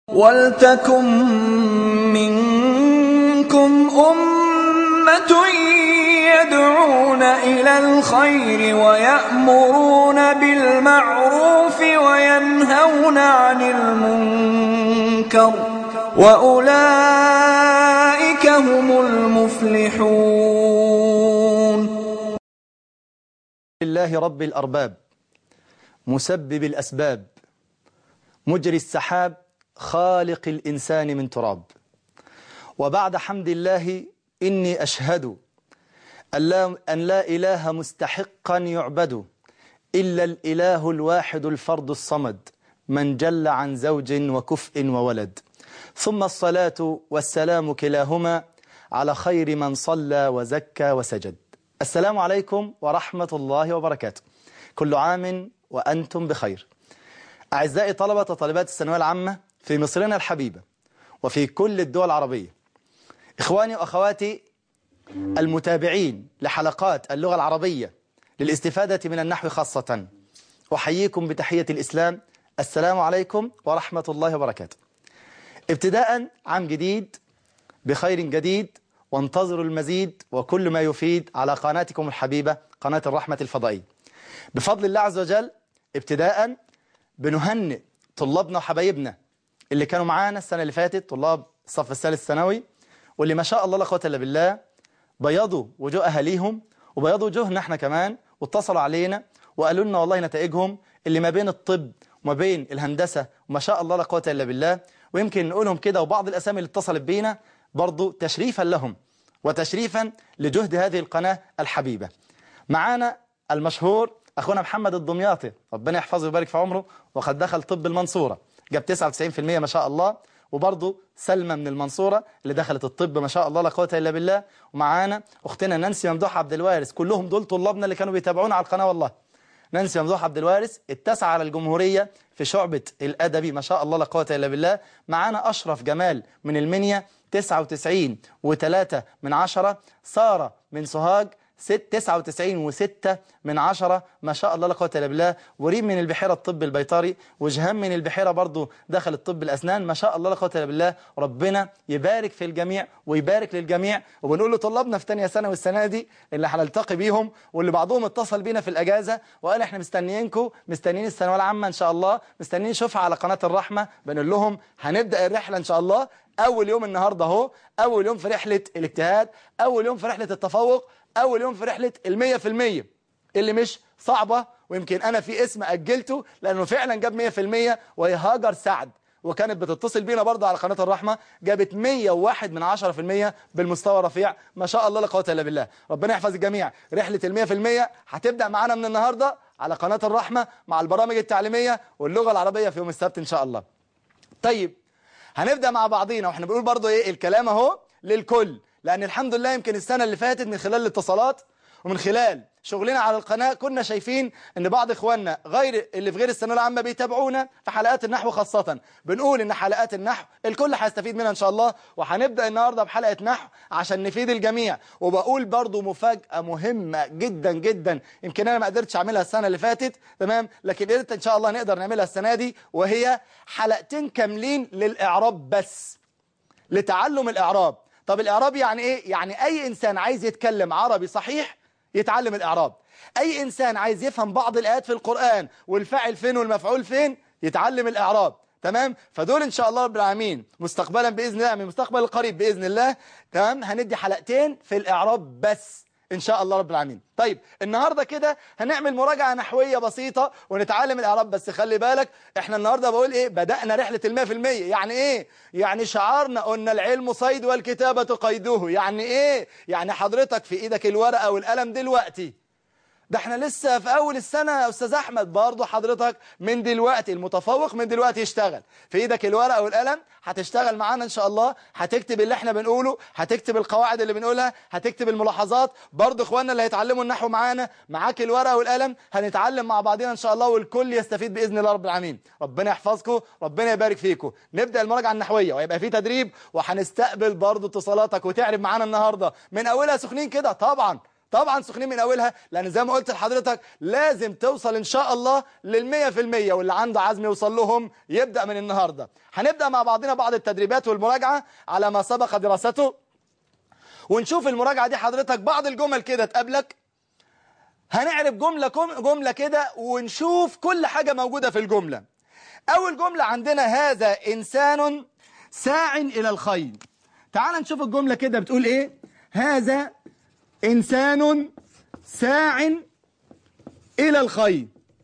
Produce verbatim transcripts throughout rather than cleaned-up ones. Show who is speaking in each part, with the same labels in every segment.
Speaker 1: وَلْتَكُن مِّنكُمْ أُمَّةٌ يَدْعُونَ إِلَى الْخَيْرِ وَيَأْمُرُونَ بِالْمَعْرُوفِ وَيَنْهَوْنَ عَنِ الْمُنكَرِ وَأُولَئِكَ هُمُ الْمُفْلِحُونَ.
Speaker 2: لله رب الأرباب، مسبب الأسباب، مجري السحاب، خالق الإنسان من تراب. وبعد حمد الله إني أشهد أن لا إله مستحقا يعبد إلا الإله الواحد الفرد الصمد، من جل عن زوج وكفء وولد. ثم الصلاة والسلام كلاهما على خير من صلى وزكى وسجد. السلام عليكم ورحمة الله وبركاته. كل عام وأنتم بخير. أعزائي طلبة وطالبات الثانوية العامة في مصرنا الحبيبة وفي كل الدول العربية، إخواني وأخواتي المتابعين لحلقات اللغة العربية للاستفادة من النحو خاصة، أحييكم بتحية الإسلام. السلام عليكم ورحمة الله وبركاته. ابتداء عام جديد بخير جديد، وانتظروا المزيد وكل ما يفيد على قناتكم الحبيبة قناة الرحمة الفضائية. بفضل الله عز وجل ابتداء بنهنئ طلابنا وحبايبنا اللي كانوا معانا السنة اللي فاتت، طلاب الصف الثالث ثانوي، واللي ما شاء الله لا قوة إلا بالله بيضوا وجوه أهاليهم وبيضوا وجوهنا احنا كمان، واتصلوا علينا وقالوا لنا والله نتائجهم اللي ما بين الطب وما بين الهندسة وما شاء الله لا قوة إلا بالله. ويمكن نقولهم كده وبعض الأسامي اللي اتصلت بينا برضو تشريفا لهم وتشريفا لجهد هذه القناة الحبيبة. معانا المشهور أخونا محمد الدمياطي، ربنا يحفظه ويبارك في عمره، وقد دخل طب المنصورة جاب تسعة وتسعين بالمئة ما شاء الله. وبرضه سلمى من المنصورة اللي دخلت الطب ما شاء الله لا قوة إلا بالله. ومعانا أختنا نانسي ممدوح عبد الوارث. كلهم دول طلابنا اللي كانوا بيتابعونا على القناة والله. نانسي ممدوح عبد الوارث التاسعة على الجمهورية في شعبة الأدبي ما شاء الله لا قوة إلا بالله. معانا أشرف جمال من المنيا تسعة وتسعين وثلاثة من عشرة. سارة من سوهاج تسعة وتسعين وستة من عشرة ما شاء الله لا قوة إلا بالله. وريم من البحيرة الطب البيطري، وجهام من البحيرة برضو دخل الطب الأسنان ما شاء الله لا قوة إلا بالله. ربنا يبارك في الجميع ويبارك للجميع. وبنقول لطلابنا في ثانيه ثانوي السنة دي اللي هنلتقي بيهم، واللي بعضهم اتصل بينا في الأجازة وقال احنا مستنيينكم، مستنيين الثانوية العامة إن شاء الله، مستنيين نشوفها على قناة الرحمة. بنقول لهم هنبدأ الرحلة إن شاء الله. أول يوم النهاردة اهو، أول يوم في رحلة الاجتهاد، أول يوم في رحلة التفوق، أول يوم في رحلة المية في المية اللي مش صعبة. ويمكن أنا في اسم أجلته لأنه فعلا جاب مية في المية، وهي هاجر سعد، وكانت بتتصل بينا برضه على قناة الرحمة، جابت مية وواحد من عشرة في المية بالمستوى الرفيع ما شاء الله لا قوة إلا بالله. ربنا يحفظ الجميع. رحلة المية في المية هتبدأ معانا من النهاردة على قناة الرحمة مع البرامج التعليمية واللغة العربية في يوم السبت إن شاء الله. طيب هنبدأ مع بعضينا، واحنا بنقول برضه ايه الكلام اهو للكل، لأن الحمد لله يمكن السنة اللي فاتت من خلال الاتصالات ومن خلال شغلنا على القناة كنا شايفين ان بعض اخواننا غير اللي في غير الثانويه العامه بيتابعونا في حلقات النحو خاصة. بنقول ان حلقات النحو الكل هيستفيد منها ان شاء الله، وهنبدأ النهارده بحلقة نحو عشان نفيد الجميع. وبقول برضو مفاجأة مهمة جدا جدا، يمكن انا ما قدرتش اعملها السنة اللي فاتت تمام، لكن قدرت ان شاء الله نقدر نعملها السنة دي، وهي حلقتين كاملين للإعراب بس، لتعلم الإعراب. طب الإعراب يعني ايه؟ يعني اي انسان عايز يتكلم عربي صحيح يتعلم الإعراب. أي إنسان عايز يفهم بعض الآيات في القرآن والفاعل فين والمفعول فين يتعلم الإعراب. تمام؟ فدول إن شاء الله رب العالمين مستقبلا بإذن الله، من المستقبل القريب بإذن الله تمام هندي حلقتين في الإعراب بس إن شاء الله رب العالمين. طيب النهاردة كده هنعمل مراجعة نحوية بسيطة ونتعلم الإعراب. بس خلي بالك احنا النهاردة بقول ايه، بدأنا رحلة المية في المية. يعني ايه؟ يعني شعارنا قلنا العلم صيد والكتابة قيده. يعني ايه؟ يعني حضرتك في ايدك الورقة والقلم دلوقتي، ده احنا لسه في اول السنة يا استاذ احمد، برضه حضرتك من دلوقتي المتفوق من دلوقتي يشتغل في ايدك الورقة والقلم، هتشتغل معانا ان شاء الله، هتكتب اللي احنا بنقوله، هتكتب القواعد اللي بنقولها، هتكتب الملاحظات. برضه اخواننا اللي هيتعلموا النحو معانا معاك الورقة والقلم، هنتعلم مع بعضنا ان شاء الله، والكل يستفيد باذن الله رب العالمين. ربنا يحفظكم، ربنا يبارك فيكم. نبدأ المراجعة النحوية وهيبقى في تدريب، وهنستقبل برضه اتصالاتك وتعرف معانا النهارده من اولها سخنين كده. طبعا طبعا سخنين من اولها، لان زي ما قلت لحضرتك لازم توصل ان شاء الله للمية في المية، واللي عنده عزم يوصل لهم يبدأ من النهاردة. هنبدأ مع بعضنا بعض التدريبات والمراجعة على ما سبق دراسته، ونشوف المراجعة دي حضرتك بعض الجمل كده تقابلك، هنعرف جملة جملة كده ونشوف كل حاجة موجودة في الجملة. أول جملة عندنا هذا إنسان ساع إلى الخير. تعال نشوف الجملة كده بتقول إيه. هذا إنسان ساع إلى الخير.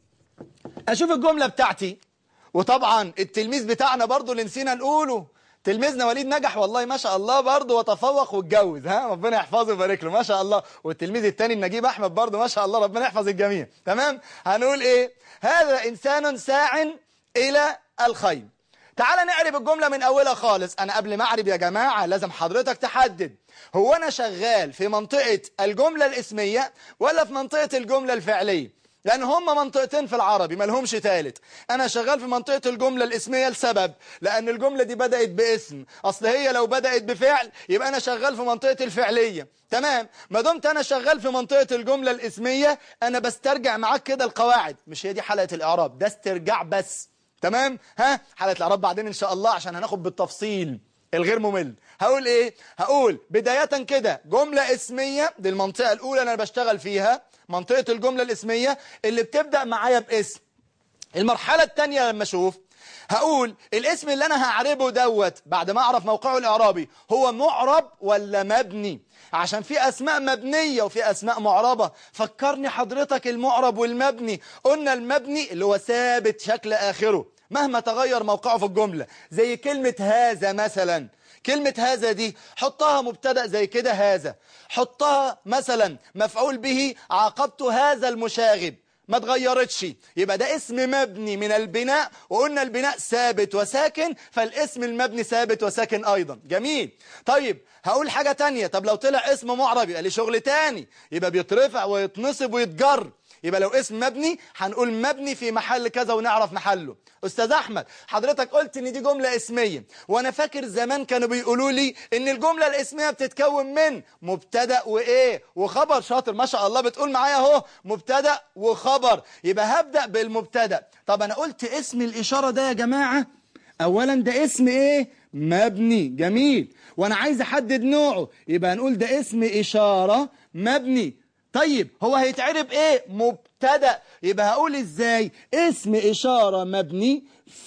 Speaker 2: أشوف الجملة بتاعتي، وطبعا التلميذ بتاعنا برضو اللي نسينا نقوله، تلميذنا وليد نجح والله ما شاء الله برضه وتفوق واتجوز، ها ربنا يحفظه ويبارك له ما شاء الله. والتلميذ الثاني نجيب احمد برضه ما شاء الله ربنا يحفظ الجميع. تمام. هنقول ايه؟ هذا انسان ساع الى الخير. تعال نعرف الجمله من اولها خالص. انا قبل ما اعرف يا جماعه لازم حضرتك تحدد، هو انا شغال في منطقه الجمله الاسميه ولا في منطقه الجمله الفعليه؟ لأن هم منطقتين في العربي ما لهمش ثالث. أنا شغال في منطقة الجملة الاسمية لسبب، لأن الجملة دي بدأت باسم، أصل هي لو بدأت بفعل يبقى أنا شغال في منطقة الفعلية. تمام. ما دمت أنا شغال في منطقة الجملة الاسمية أنا بسترجع معاك كده القواعد، مش هي دي حلقة الإعراب، ده استرجاع بس. تمام. ها حلقة الإعراب بعدين إن شاء الله عشان هناخد بالتفصيل الغير ممل. هقول ايه؟ هقول بداية كده جملة اسمية، دي المنطقة الأولى أنا بشتغل فيها، منطقة الجملة الاسمية اللي بتبدأ معايا باسم. المرحلة الثانية لما أشوف هقول الاسم اللي أنا هعربه دوت بعد ما أعرف موقعه الإعرابي هو معرب ولا مبني، عشان في أسماء مبنية وفي أسماء معربة. فكرني حضرتك المعرب والمبني، قلنا المبني اللي هو ثابت شكل آخره مهما تغير موقعه في الجملة، زي كلمة هذا مثلا. كلمة هذا دي حطها مبتدأ زي كده هذا، حطها مثلا مفعول به عاقبت هذا المشاغب، ما تغيرتش، يبقى ده اسم مبني من البناء، وقلنا البناء ثابت وساكن، فالاسم المبني ثابت وساكن أيضا. جميل. طيب هقول حاجة تانية، طب لو طلع اسم معرب يبقى ليه شغل تاني، يبقى بيترفع ويتنصب ويتجر. يبقى لو اسم مبني هنقول مبني في محل كذا ونعرف محله. أستاذ أحمد حضرتك قلت إن دي جملة اسمية، وأنا فاكر زمان كانوا بيقولوا لي إن الجملة الاسمية بتتكون من مبتدأ وإيه وخبر. شاطر ما شاء الله، بتقول معايا أهو مبتدأ وخبر، يبقى هبدأ بالمبتدأ. طب أنا قلت اسم الإشارة ده يا جماعة أولا ده اسم إيه؟ مبني. جميل. وأنا عايز أحدد نوعه، يبقى هنقول ده اسم إشارة مبني. طيب هو هيتعرب ايه؟ مبتدأ. يبقى هقول ازاي؟ اسم اشارة مبني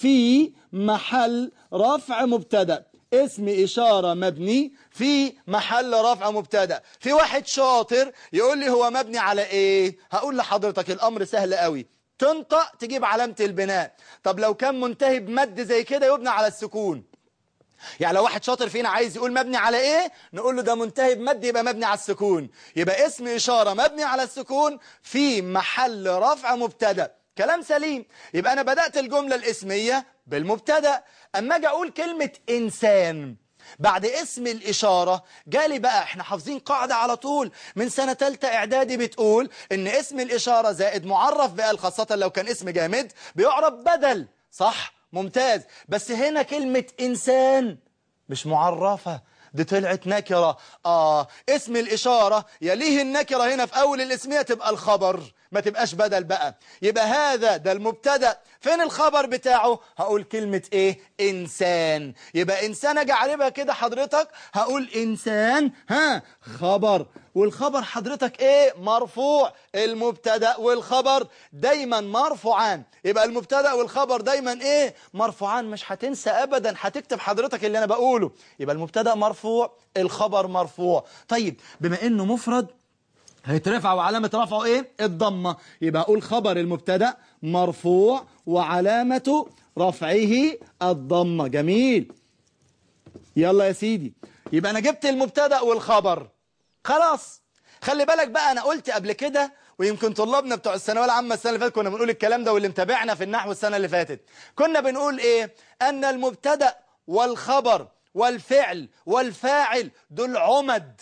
Speaker 2: في محل رفع مبتدأ. اسم اشارة مبني في محل رفع مبتدأ. في واحد شاطر يقول لي هو مبني على ايه؟ هقول لحضرتك الامر سهل قوي، تنطق تجيب علامة البناء. طب لو كان منتهي بمد زي كده يبنى على السكون. يعني لو واحد شاطر فينا عايز يقول مبني على ايه، نقول له ده منتهي بمد يبقى مبني على السكون. يبقى اسم إشارة مبني على السكون في محل رفع مبتدأ. كلام سليم. يبقى أنا بدأت الجملة الاسمية بالمبتدأ. أما أجي أقول كلمة إنسان بعد اسم الإشارة جالي بقى، احنا حافظين قاعدة على طول من سنة تالتة إعدادي بتقول إن اسم الإشارة زائد معرف بقى، خاصة لو كان اسم جامد بيعرب بدل. صح؟ ممتاز. بس هنا كلمة إنسان مش معرفة، دي طلعت نكرة. آه اسم الإشارة يليه النكرة هنا في أول الاسمية تبقى الخبر، ما تبقاش بدل بقى. يبقى هذا ده المبتدأ، فين الخبر بتاعه؟ هقول كلمة ايه؟ إنسان. يبقى إنسان أجي أعربها كده حضرتك، هقول إنسان ها خبر، والخبر حضرتك ايه؟ مرفوع. المبتدأ والخبر دايما مرفوعان، يبقى المبتدأ والخبر دايما ايه؟ مرفوعان. مش هتنسى أبدا، هتكتب حضرتك اللي أنا بقوله. يبقى المبتدأ مرفوع، الخبر مرفوع. طيب بما إنه مفرد هيترفع وعلامة رفعه ايه؟ الضمة. يبقى اقول خبر المبتدأ مرفوع وعلامة رفعه الضمة. جميل. يلا يا سيدي، يبقى انا جبت المبتدأ والخبر خلاص. خلي بالك بقى، انا قلت قبل كده ويمكن طلابنا بتوع الثانويه العامه السنه اللي فاتت كنا بنقول الكلام ده، واللي متابعنا في النحو السنه اللي فاتت كنا بنقول ايه؟ ان المبتدأ والخبر والفعل والفاعل دول عمد.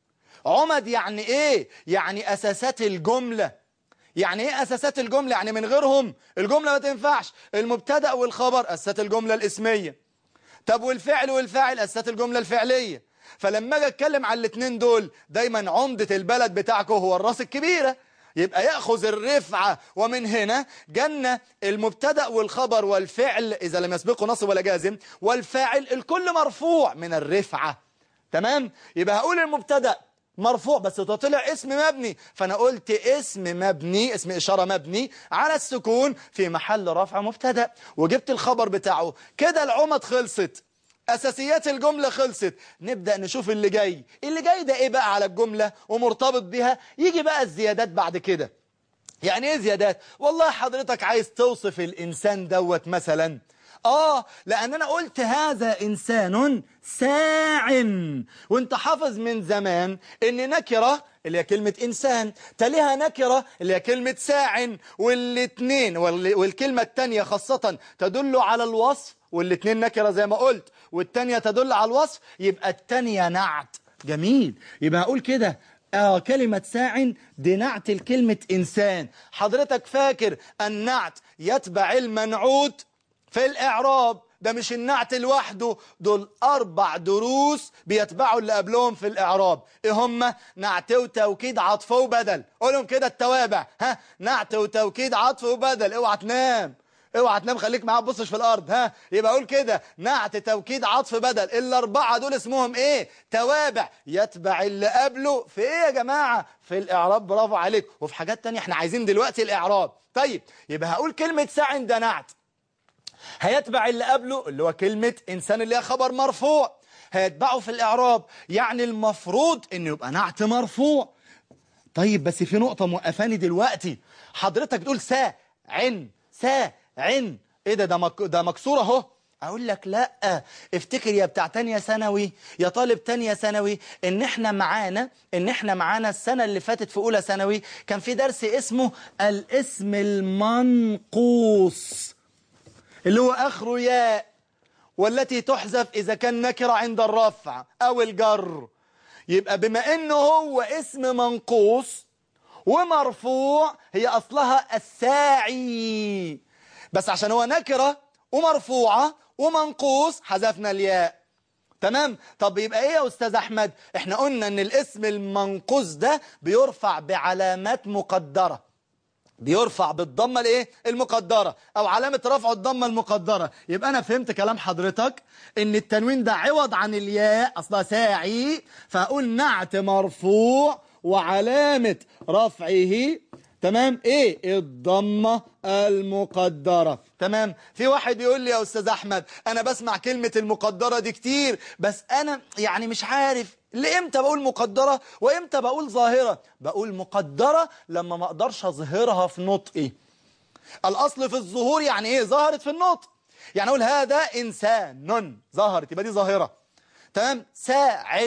Speaker 2: عمد يعني ايه؟ يعني اساسات الجملة. يعني ايه اساسات الجملة؟ يعني من غيرهم الجملة ما تنفعش. المبتدأ والخبر اساسات الجملة الاسمية. طب والفعل والفاعل اساسات الجملة الفعلية. فلما اجي اتكلم على الاثنين دول دايما عمدة البلد بتاعكم هو الراس الكبيرة، يبقى يأخذ الرفعة، ومن هنا جنة المبتدأ والخبر والفعل إذا لم يسبقه نصب ولا جازم، والفاعل الكل مرفوع من الرفعة. تمام؟ يبقى هقول المبتدأ مرفوع بس تطلع اسم مبني، فأنا قلت اسم مبني، اسم إشارة مبني على السكون في محل رفع مبتدأ، وجبت الخبر بتاعه. كده العمد خلصت، أساسيات الجملة خلصت. نبدأ نشوف اللي جاي. اللي جاي ده إيه بقى على الجملة ومرتبط بها؟ يجي بقى الزيادات بعد كده. يعني إيه زيادات؟ والله حضرتك عايز توصف الإنسان دوت مثلا، آه لأن أنا قلت هذا إنسان ساع، وانت حافظ من زمان إن نكرة اللي هي كلمة إنسان تليها نكرة اللي هي كلمة ساع، والاتنين والكلمة التانية خاصة تدل على الوصف، والاتنين نكرة زي ما قلت، والتانية تدل على الوصف، يبقى التانية نعت. جميل، يبقى أقول كده آه كلمة ساع دي نعت الكلمة إنسان. حضرتك فاكر النعت يتبع المنعوت في الإعراب؟ ده مش النعت لوحده، دول أربع دروس بيتبعوا اللي قبلهم في الإعراب. إيه هم؟ نعت وتوكيد عطف وبدل. قولهم كده التوابع، ها، نعت وتوكيد عطف وبدل. اوعى تنام، اوعى تنام، خليك معايا، بصش في الارض. ها، يبقى اقول كده نعت توكيد عطف بدل. الاربعه دول اسمهم ايه؟ توابع، يتبع اللي قبله في ايه يا جماعه؟ في الاعراب. برافو عليك. وفي حاجات تانية احنا عايزين دلوقتي الاعراب. طيب يبقى هقول كلمه ساع ده نعت، هيتبع اللي قبله اللي هو كلمه انسان اللي هي خبر مرفوع، هيتبعه في الاعراب، يعني المفروض انه يبقى نعت مرفوع. طيب بس في نقطه موقفاني دلوقتي. حضرتك بتقول ساع ساع عن، ايه ده؟ ده, مك... ده مكسور اهو. اقول لك لا، افتكر يا بتاع تانية ثانوي، يا طالب تانية ثانوي، ان احنا معانا ان احنا معانا السنة اللي فاتت في اولى ثانوي كان في درس اسمه الاسم المنقوص، اللي هو اخره ياء، والتي تحذف اذا كان نكرة عند الرفع او الجر. يبقى بما انه هو اسم منقوص ومرفوع، هي اصلها الساعي، بس عشان هو نكرة ومرفوعة ومنقوص حذفنا الياء. تمام؟ طب يبقى ايه يا استاذ احمد؟ احنا قلنا ان الاسم المنقوص ده بيرفع بعلامات مقدرة، بيرفع بالضمة الايه؟ المقدرة، او علامة رفع الضمة المقدرة. يبقى انا فهمت كلام حضرتك ان التنوين ده عوض عن الياء، اصلا ساعي، فاقول نعت مرفوع وعلامة رفعه تمام ايه؟ الضمة المقدرة. تمام؟ في واحد يقول لي يا استاذ احمد انا بسمع كلمة المقدرة دي كتير، بس انا يعني مش عارف لامتى بقول مقدرة وامتى بقول ظاهرة. بقول مقدرة لما ما اقدرش اظهرها في نطقي. الاصل في الظهور يعني ايه؟ ظهرت في النطق. يعني اقول هذا انسان، ظهرت، يبقى دي ظاهرة. تمام؟ ساع،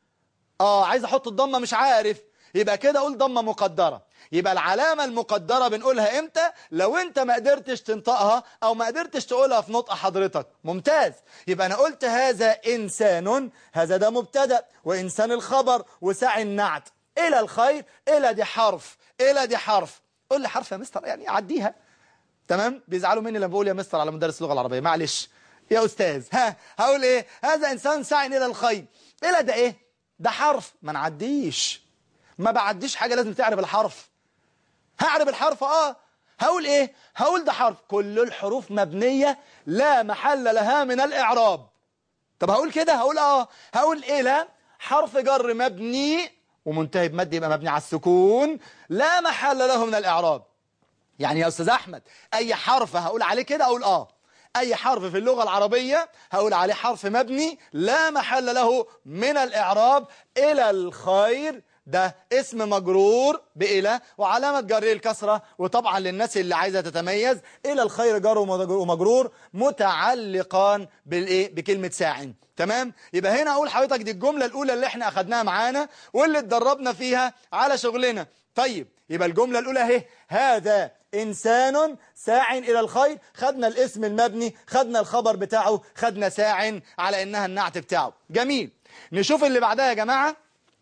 Speaker 2: اه عايز احط الضمة مش عارف، يبقى كده اقول ضمة مقدرة. يبقى العلامة المقدرة بنقولها امتى؟ لو انت ما قدرتش تنطقها او ما قدرتش تقولها في نطق حضرتك. ممتاز. يبقى انا قلت هذا انسان، هذا ده مبتدأ، وانسان الخبر، وساع النعت. الى الخير، الى دي حرف، الى دي حرف. قول لي حرف يا مستر، يعني عديها. تمام؟ بيزعلوا مني لما بقول يا مستر على مدرس اللغة العربية، معلش يا استاذ. ها، هقول ايه؟ هذا انسان ساع الى الخير. الى ده ايه؟ ده حرف، ما نعديش، ما بعديش حاجة، لازم تعرف الحرف. هعرف الحرف، اه هقول ايه؟ هقول ده حرف، كل الحروف مبنية لا محل لها من الاعراب. طب هقول كده؟ هقول اه هقول ايه؟ لا، حرف جر مبني ومنتهي بمد يبقى مبني على السكون، لا محل له من الاعراب. يعني يا استاذ احمد اي حرف هقول عليه كده اقول اه اي حرف في اللغة العربية هقول عليه حرف مبني لا محل له من الاعراب. الى الخير ده اسم مجرور بإلى وعلامة جره الكسرة، وطبعا للناس اللي عايزة تتميز إلى الخير جر ومجرور متعلقان بالإيه؟ بكلمة ساع. تمام؟ يبقى هنا أقول حضرتك دي الجملة الأولى اللي احنا أخدناها معانا واللي اتدربنا فيها على شغلنا. طيب يبقى الجملة الأولى اهي، هذا إنسان ساع إلى الخير، خدنا الاسم المبني، خدنا الخبر بتاعه، خدنا ساع على إنها النعت بتاعه. جميل. نشوف اللي بعدها يا جماعة،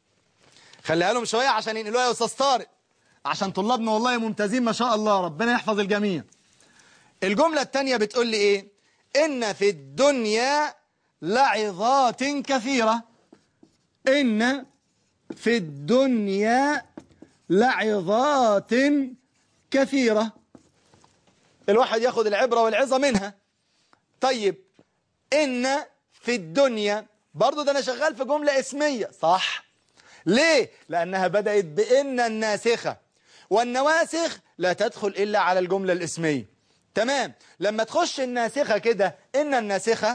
Speaker 2: خليها لهم شوية عشان ينقلوها يا أستاذ طارق، عشان طلابنا والله ممتازين ما شاء الله، ربنا يحفظ الجميع. الجملة الثانية بتقول لي إيه؟ إن في الدنيا لعظات كثيرة. إن في الدنيا لعظات كثيرة. الواحد ياخد العبرة والعظة منها. طيب إن في الدنيا برضو ده أنا شغال في جملة اسمية صح. ليه؟ لأنها بدأت بإن الناسخة، والنواسخ لا تدخل إلا على الجملة الاسمية. تمام. لما تخش الناسخة كده إن الناسخة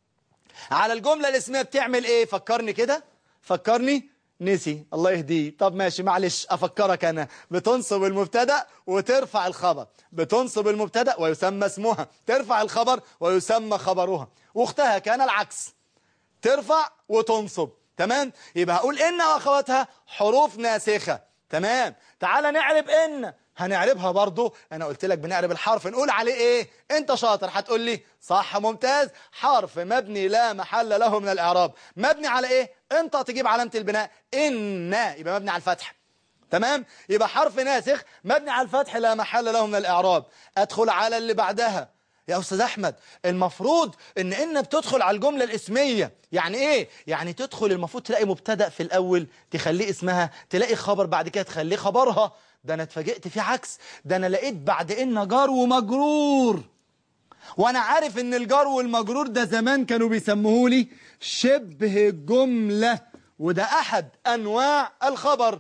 Speaker 2: على الجملة الاسمية بتعمل إيه؟ فكرني كده، فكرني. نسي، الله يهديه. طب ماشي معلش أفكرك أنا. بتنصب المبتدأ وترفع الخبر، بتنصب المبتدأ ويسمى اسمها، ترفع الخبر ويسمى خبرها. واختها كان العكس، ترفع وتنصب. تمام. يبقى هقول إن وأخواتها حروف ناسخة. تمام. تعال نعرب إن. هنعربها برضو. أنا قلت لك بنعرب الحرف نقول عليه إيه. أنت شاطر هتقول لي صح ممتاز. حرف مبني لا محل له من الإعراب. مبني على إيه؟ أنت تجيب علامة البناء إن، يبقى مبني على الفتح. تمام. يبقى حرف ناسخ مبني على الفتح لا محل له من الإعراب. أدخل على اللي بعدها. يا أستاذ أحمد المفروض إن إن بتدخل على الجملة الاسمية. يعني إيه؟ يعني تدخل المفروض تلاقي مبتدأ في الأول تخليه اسمها، تلاقي خبر بعد كده تخليه خبرها. ده أنا اتفاجئت في عكس. ده أنا لقيت بعد إن جار ومجرور، وأنا عارف إن الجار والمجرور ده زمان كانوا بيسموه لي شبه جملة، وده أحد أنواع الخبر.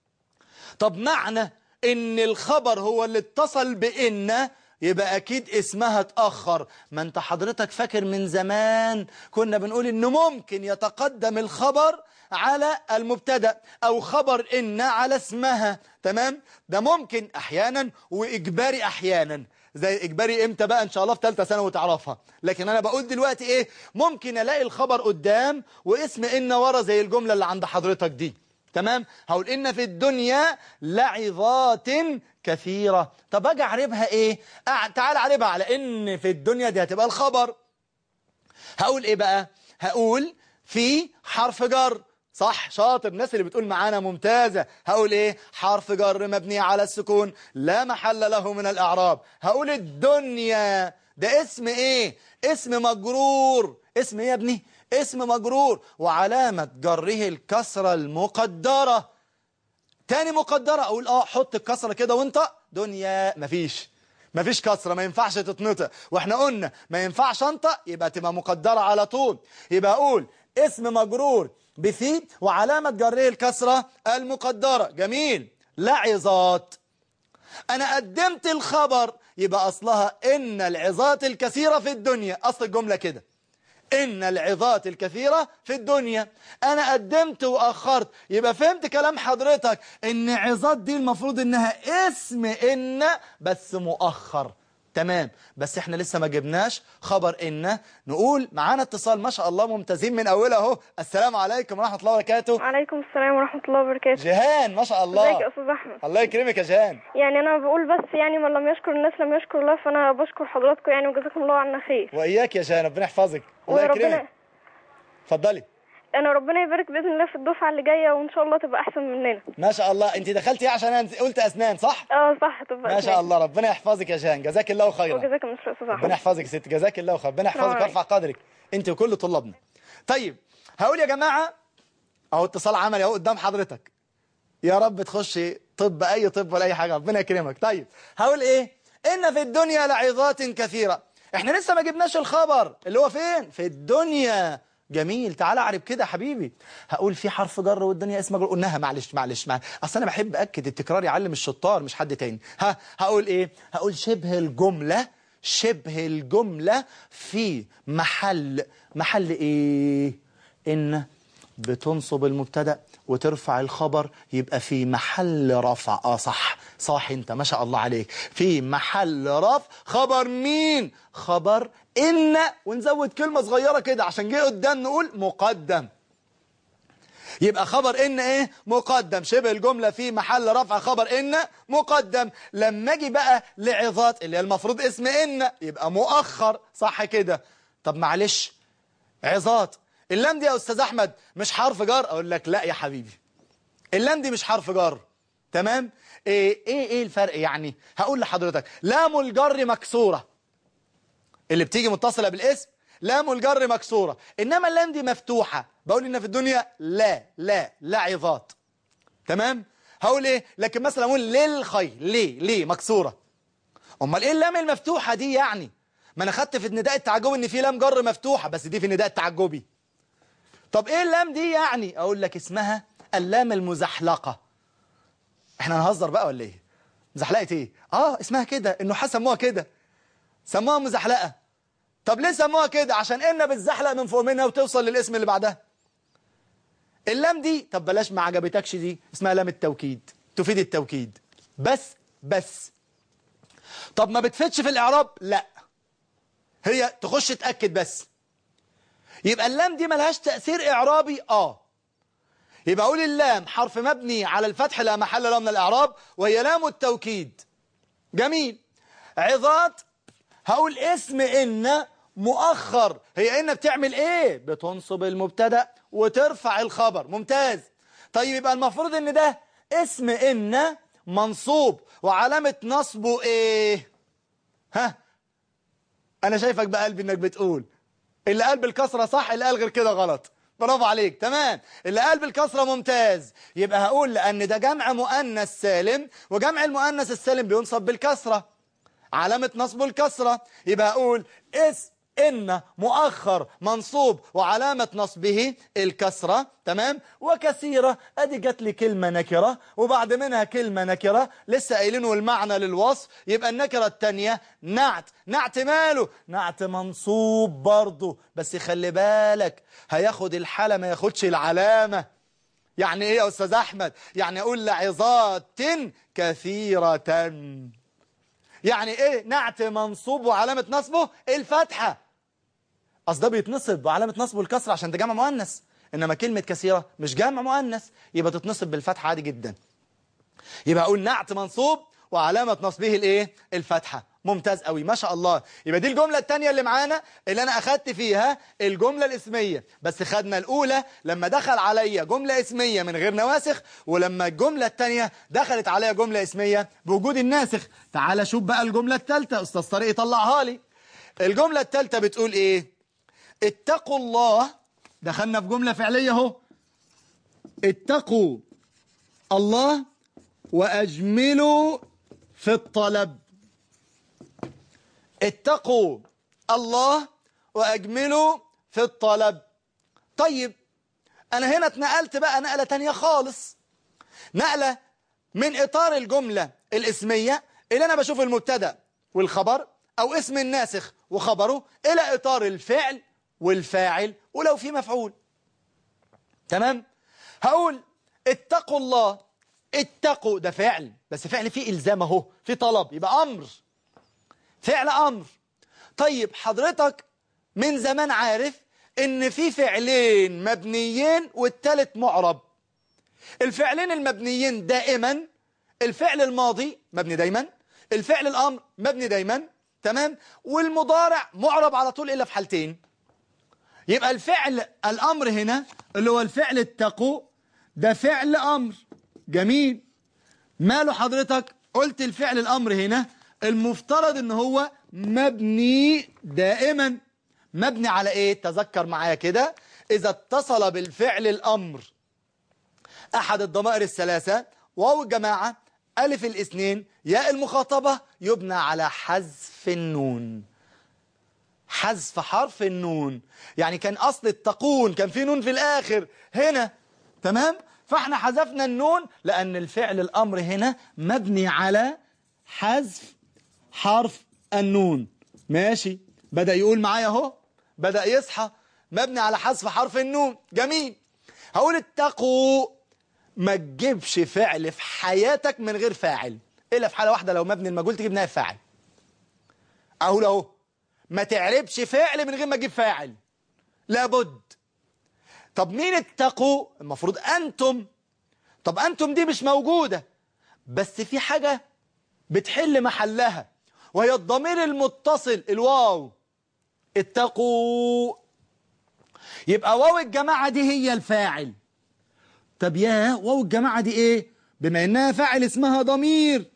Speaker 2: طب معنى إن الخبر هو اللي اتصل بإن يبقى أكيد اسمها اتأخر. ما أنت حضرتك فاكر من زمان كنا بنقول إنه ممكن يتقدم الخبر على المبتدأ أو خبر إن على اسمها. تمام. ده ممكن أحيانا وإجباري أحيانا. زي إجباري إمتى بقى؟ إن شاء الله في ثالثة ثانوي وتعرفها. لكن أنا بقول دلوقتي إيه؟ ممكن ألاقي الخبر قدام واسم إن ورا زي الجملة اللي عند حضرتك دي. تمام. هقول إن في الدنيا لعظات كثيرة. طب أجي أعربها إيه؟ أع... تعال أعربها على إن في الدنيا دي هتبقى الخبر. هقول إيه بقى؟ هقول في حرف جر. صح شاطر. الناس اللي بتقول معانا ممتازة. هقول إيه؟ حرف جر مبني على السكون لا محل له من الأعراب. هقول الدنيا ده اسم إيه؟ اسم مجرور. اسم إيه يا ابني؟ اسم مجرور وعلامة جره الكسرة المقدرة. تاني مقدرة أقول آه حط الكسرة كده وانت دنيا. مفيش مفيش كسرة، ما ينفعش تتنطق. واحنا قلنا ما ينفعش انطق يبقى تبقى مقدرة على طول. يبقى أقول اسم مجرور بفي وعلامة جره الكسرة المقدرة. جميل. لعظات. أنا قدمت الخبر يبقى أصلها إن العظات الكثيرة في الدنيا. أصل الجملة كده إن العظات الكثيرة في الدنيا. أنا قدمت وأخرت يبقى فهمت كلام حضرتك إن عظات دي المفروض إنها اسم إن بس مؤخر. تمام. بس إحنا لسه ما جبناش خبر إن. نقول معانا اتصال ما شاء الله ممتازين من أولها أهو. السلام عليكم ورحمة الله وبركاته.
Speaker 3: وعليكم السلام ورحمة الله وبركاته.
Speaker 2: جيهان ما شاء الله.
Speaker 3: ازيك يا أستاذ أحمد؟
Speaker 2: الله يكرمك يا جيهان.
Speaker 3: يعني أنا بقول بس يعني من لم يشكر الناس لم يشكر الله، فأنا بشكر حضراتكم يعني وجزاكم الله عنا خير.
Speaker 2: وإياك يا جيهان ربنا يحفظك. الله يكرمك. اتفضلي.
Speaker 3: أنا ربنا يبارك بإذن الله في الدفعة اللي جاية وإن شاء الله تبقى أحسن مننا.
Speaker 2: ما شاء الله. أنت دخلتي إيه عشان أنا قلت أسنان صح؟
Speaker 3: أه صح تبقى
Speaker 2: ما شاء الله. ربنا يحفظك يا جيهان جزاك الله خيرا.
Speaker 3: وجزاك الله خير.
Speaker 2: ربنا يحفظك يا ست جزاك الله خير. ربنا يحفظك ويرفع قدرك أنت وكل طلابنا. طيب هقول يا جماعة أهو اتصال عملي أهو قدام حضرتك. يا رب تخشي طب أي طب ولا أي حاجة ربنا يكرمك. طيب هقول إيه؟ إن في الدنيا لعظات كثيرة. إحنا لسه ما جبناش الخبر اللي هو فين؟ في الدنيا. جميل. تعال اعرب كده يا حبيبي. هقول في حرف جر والدنيا اسم مجرور. قلناها معلش معلش معلش اصل انا بحب اكد التكرار يعلم الشطار مش حد تاني. ها هقول ايه؟ هقول شبه الجملة. شبه الجملة في محل محل ايه؟ ان بتنصب المبتدا وترفع الخبر يبقى في محل رفع. اه صح صح انت ما شاء الله عليك. في محل رفع خبر مين؟ خبر إن. ونزود كلمة صغيرة كده عشان جه قدام نقول مقدم. يبقى خبر إن إيه؟ مقدم. شبه الجملة في محل رفع خبر إن مقدم. لما أجي بقى لعظات اللي هي المفروض اسم إن يبقى مؤخر. صح كده. طب معلش عظات اللام دي يا أستاذ أحمد مش حرف جر. أقول لك لا يا حبيبي اللام دي مش حرف جر. تمام. إيه إيه إيه الفرق يعني؟ هقول لحضرتك لام الجر مكسورة اللي بتيجي متصلة بالاسم لام الجر مكسورة، إنما اللام دي مفتوحة، بقول إن في الدنيا لا لا لا عظات. تمام؟ هقول إيه؟ لكن مثلا أقول للخير، ليه؟ ليه مكسورة؟ أمال إيه اللام المفتوحة دي يعني؟ ما أنا خدت في النداء التعجبي إن في لام جر مفتوحة، بس دي في النداء التعجبي. طب إيه اللام دي يعني؟ أقول لك اسمها اللام المزحلقة. إحنا هنهزر بقى ولا إيه؟ مزحلقة إيه؟ آه اسمها كده، إنه سموها كده، سموها مزحلقة. طب ليه سموها كده؟ عشان إن بتزحلق من فوق منها وتوصل للاسم اللي بعدها. اللام دي، طب بلاش ما عجبتكش دي، اسمها لام التوكيد، تفيد التوكيد بس. بس طب ما بتفيدش في الإعراب؟ لا، هي تخش تأكد بس. يبقى اللام دي ملهاش تأثير إعرابي. آه يبقى أقول اللام حرف مبني على الفتح لا محل له من الإعراب، وهي لام التوكيد. جميل. عظات، هقول اسم إن مؤخر. هي إن بتعمل إيه؟ بتنصب المبتدأ وترفع الخبر. ممتاز. طيب يبقى المفروض إن ده اسم إن منصوب وعلامة نصبه إيه؟ ها؟ أنا شايفك بقلبي إنك بتقول اللي قال بالكسرة صح، اللي قال غير كده غلط. برافو عليك. تمام. اللي قال بالكسرة ممتاز. يبقى هقول لأن ده جمع مؤنث سالم، وجمع المؤنث السالم بينصب بالكسرة، علامة نصبه الكسرة. يبقى أقول اسم إن مؤخر منصوب وعلامة نصبه الكسرة. تمام. وكثيرة، أدي جات لي كلمة نكرة وبعد منها كلمة نكرة لسه قايلينه المعنى للوصف. يبقى النكرة التانية نعت. نعت ماله؟ نعت منصوب برضه، بس خلي بالك هياخد الحالة ما ياخدش العلامة. يعني إيه يا أستاذ أحمد؟ يعني أقول لعظات كثيرة. يعني إيه؟ نعت منصوب وعلامة نصبه الفتحة. أصل ده بيتنصب وعلامة نصبه الكسرة عشان ده جمع مؤنث، إنما كلمة كثيرة مش جمع مؤنث، يبقى تتنصب بالفتحة عادي جدا. يبقى أقول نعت منصوب وعلامة نصبه الإيه؟ الفتحة. ممتاز قوي، ما شاء الله. يبقى دي الجملة الثانية اللي معانا اللي أنا أخدت فيها الجملة الاسمية. بس خدنا الأولى لما دخل عليا جملة اسمية من غير نواسخ، ولما الجملة الثانية دخلت عليا جملة اسمية بوجود الناسخ. تعال شوف بقى الجملة الثالثة، أستاذ طارق يطلعها لي. الجملة الثالثة بتقول إيه؟ اتقوا الله. دخلنا في جملة فعلية اهو. اتقوا الله وأجملوا في الطلب. اتقوا الله وأجملوا في الطلب. طيب أنا هنا اتنقلت بقى نقلة تانية خالص، نقلة من إطار الجملة الاسمية اللي أنا بشوف المبتدأ والخبر أو اسم الناسخ وخبره إلى إطار الفعل والفاعل ولو في مفعول. تمام. هقول اتقوا الله. اتقوا ده فعل، بس فعل فيه إلزام اهو، في طلب، يبقى أمر، فعل أمر. طيب حضرتك من زمان عارف إن في فعلين مبنيين والتالت معرب. الفعلين المبنيين دائما الفعل الماضي مبني دايما، الفعل الأمر مبني دايما. تمام. والمضارع معرب على طول إلا في حالتين. يبقى الفعل الأمر هنا اللي هو الفعل اتقوا ده فعل أمر. جميل. ماله حضرتك؟ قلت الفعل الأمر هنا المفترض ان هو مبني دائما. مبني على ايه؟ تذكر معايا كده. إذا اتصل بالفعل الأمر أحد الضمائر الثلاثة، واو الجماعة، ألف الاثنين، ياء المخاطبة، يبنى على حذف النون. حذف حرف النون. يعني كان أصل التقون كان في نون في الآخر هنا. تمام. فاحنا حذفنا النون لأن الفعل الأمر هنا مبني على حذف حرف النون. ماشي. بدأ يقول معايا اهو، بدأ يصحى. مبني على حذف حرف النون. جميل. هقول اتقوا. ما تجيبش فعل في حياتك من غير فاعل إلا في حالة واحدة، لو مبني المجهول تجيب نائب فاعل. أقول اهو ما تعربش فعل من غير ما تجيب فاعل، لابد. طب مين اتقوا؟ المفروض أنتم. طب أنتم دي مش موجودة، بس في حاجة بتحل محلها وهي الضمير المتصل الواو. اتقوا. يبقى واو الجماعة دي هي الفاعل. طب يا واو الجماعة دي ايه؟ بما انها فاعل اسمها ضمير،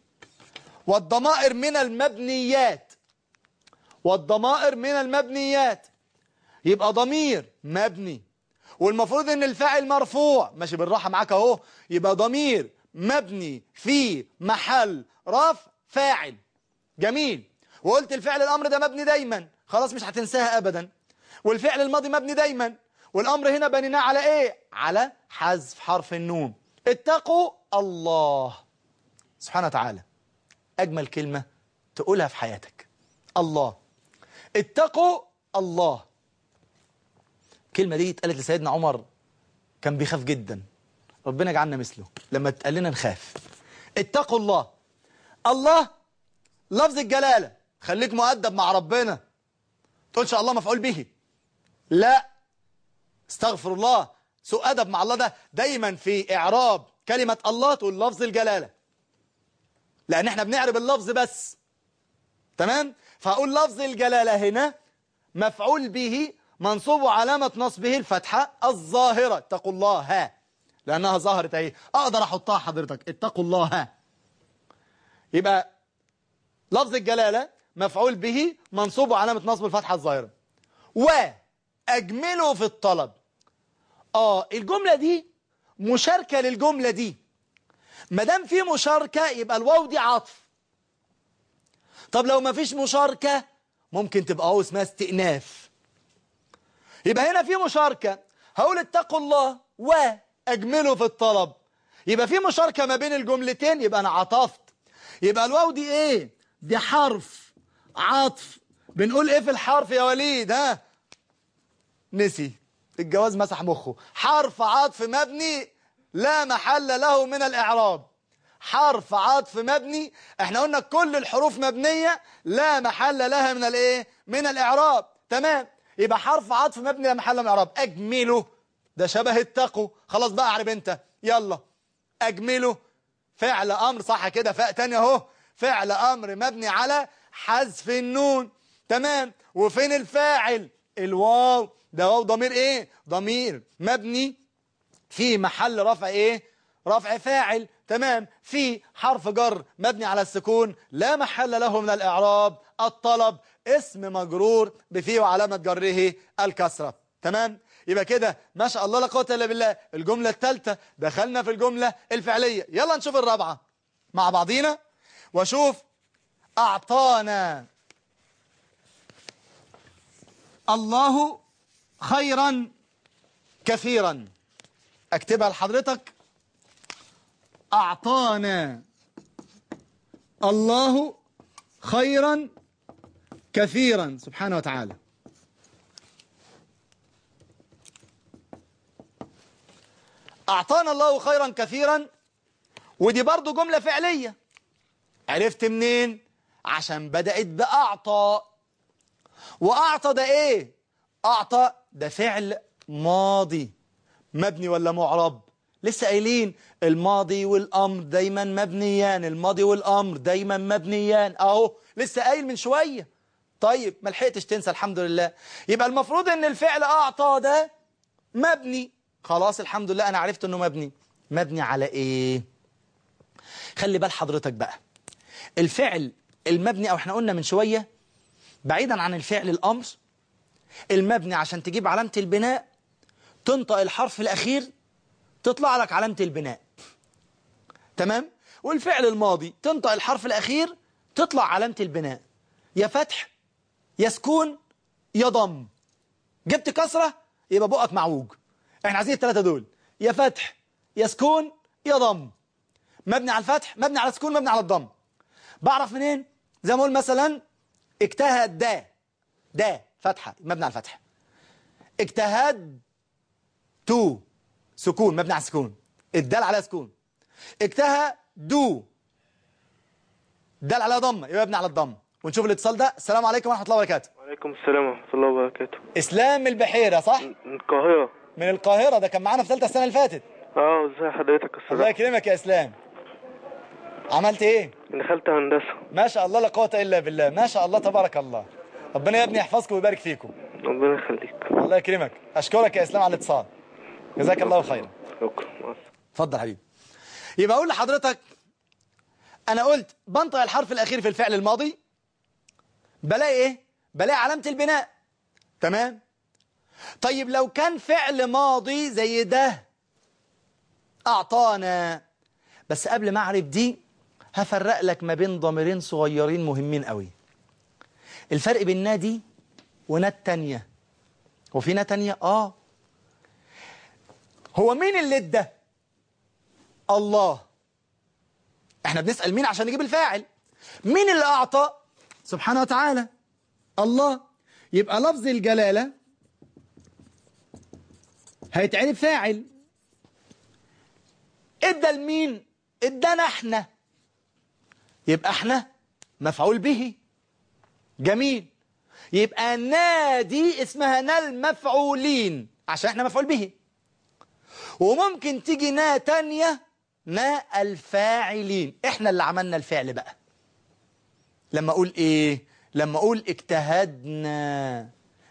Speaker 2: والضمائر من المبنيات، والضمائر من المبنيات. يبقى ضمير مبني، والمفروض ان الفاعل مرفوع، ماشي بالراحة معاك اهو، يبقى ضمير مبني في محل رفع فاعل. جميل. وقلت الفعل الامر ده مبني دايما، خلاص مش هتنساها ابدا. والفعل الماضي مبني دايما، والامر هنا بنيناه على ايه؟ على حذف حرف النون. اتقوا الله سبحانه وتعالى، اجمل كلمة تقولها في حياتك، الله. اتقوا الله. الكلمة دي اتقالت لسيدنا عمر، كان بيخاف جدا، ربنا يجعلنا مثله لما تقال لنا نخاف. اتقوا الله. الله لفظ الجلالة، خليك مؤدب مع ربنا، تقولش الله مفعول به، لا، استغفر الله، سوء أدب مع الله. ده دايما في إعراب كلمة الله تقول لفظ الجلالة، لأن احنا بنعرب اللفظ بس، تمام؟ فأقول لفظ الجلالة هنا مفعول به منصوب علامة نصبه الفتحة الظاهرة، اتقوا الله ها، لأنها ظهرت اهي، أقدر أحطها حضرتك، اتقوا الله ها. يبقى لفظ الجلالة مفعول به منصوب علامة نصب الفتحة الظاهرة. وأجمله في الطلب. آه الجملة دي مشاركة للجملة دي، مادام في مشاركة يبقى الواو دي عطف. طب لو ما فيش مشاركة ممكن تبقى هو اسمها استئناف. يبقى هنا في مشاركة، هقول اتقوا الله وأجمله في الطلب، يبقى في مشاركة ما بين الجملتين، يبقى أنا عطفت. يبقى الواو دي ايه؟ دي حرف عطف. بنقول ايه في الحرف يا وليد؟ ها نسي، الجواز مسح مخه. حرف عطف مبني لا محل له من الإعراب. حرف عطف مبني، احنا قلنا كل الحروف مبنية لا محل لها من الايه؟ من الإعراب، تمام؟ يبقى حرف عطف مبني لا محل من الإعراب. أجمله ده شبه اتقوا، خلاص بقى اعرب انت، يلا. أجمله فعل أمر، صح كده، فاء تاني اهو، فعل أمر مبني على حذف النون، تمام؟ وفين الفاعل؟ الواو، ده واو ضمير ايه؟ ضمير مبني في محل رفع ايه؟ رفع فاعل، تمام؟ في حرف جر مبني على السكون لا محل له من الإعراب. الطلب اسم مجرور بفيه وعلامة جره الكسرة، تمام؟ يبقى كده ما شاء الله لا قوة إلا بالله. الجملة الثالثة دخلنا في الجملة الفعلية، يلا نشوف الرابعة مع بعضينا وشوف. أعطانا الله خيرا كثيرا. اكتبها لحضرتك، أعطانا الله خيرا كثيرا سبحانه وتعالى. أعطانا الله خيرا كثيرا، ودي برضو جملة فعلية. عرفت منين؟ عشان بدأت بأعطى، وأعطى ده إيه؟ أعطى ده فعل ماضي مبني ولا معرب؟ لسه قايلين الماضي والأمر دايما مبنيان، الماضي والأمر دايما مبنيان أهو، لسه قايل من شوية. طيب ما لحقتش تنسى، الحمد لله. يبقى المفروض ان الفعل أعطى ده مبني، خلاص الحمد لله أنا عرفت أنه مبني. مبني على إيه؟ خلي بال حضرتك بقى، الفعل المبني أو احنا قلنا من شوية بعيدا عن الفعل الأمر، المبني عشان تجيب علامة البناء تنطق الحرف الأخير تطلع لك علامة البناء، تمام؟ والفعل الماضي تنطق الحرف الأخير تطلع علامة البناء، يا فتح يا سكون يا ضم. جبت كسرة يبقى بقك معوج. احنا عايزين الثلاثة دول، يا فتح يا سكون يا ضم. مبني على الفتح، مبني على السكون، مبني على الضم. بعرف منين؟ زي ما اقول مثلا اجتهد دا، دا فتحة مبني على الفتح. اجتهد تو سكون مبني على السكون، الدال عليها سكون. اجتهد دو دال عليها ضمه يبقى مبني على الضم. ونشوف الاتصال ده. السلام عليكم ورحمة الله وبركاته.
Speaker 4: وعليكم السلام ورحمة الله وبركاته.
Speaker 2: اسلام البحيرة صح؟
Speaker 4: من القاهرة.
Speaker 2: من القاهرة، ده كان معانا في ثالثة السنة اللي فاتت.
Speaker 4: اه ازي حضرتك السلام.
Speaker 2: الله يكرمك يا اسلام. عملت ايه؟
Speaker 4: دخلت هندسة.
Speaker 2: ما شاء الله لا قوة الا بالله، ما شاء الله تبارك الله. ربنا يا ابني يحفظكم ويبارك فيكم.
Speaker 4: ربنا يخليك.
Speaker 2: الله يكرمك. اشكرك يا اسلام على الاتصال، جزاك الله خيرا.
Speaker 4: شكرا.
Speaker 2: اتفضل حبيبي. يبقى اقول لحضرتك انا قلت بنطق الحرف الاخير في الفعل الماضي بلاقي ايه؟ بلاقي علامة البناء، تمام؟ طيب لو كان فعل ماضي زي ده، أعطانا، بس قبل ما أعرف دي هفرق لك ما بين ضميرين صغيرين مهمين قوي. الفرق بين نادي وناد تانية. وفي ناد تانية آه هو مين اللي ادى؟ الله. احنا بنسأل مين عشان نجيب الفاعل. مين اللي أعطى؟ سبحانه وتعالى الله. يبقى لفظ الجلالة هيتعرف فاعل. ادى لمين؟ ادانا احنا، يبقى احنا مفعول به. جميل. يبقى نادي اسمها نا المفعولين عشان احنا مفعول به. وممكن تيجي نا تانية نا الفاعلين، احنا اللي عملنا الفعل بقى. لما اقول ايه؟ لما اقول اجتهدنا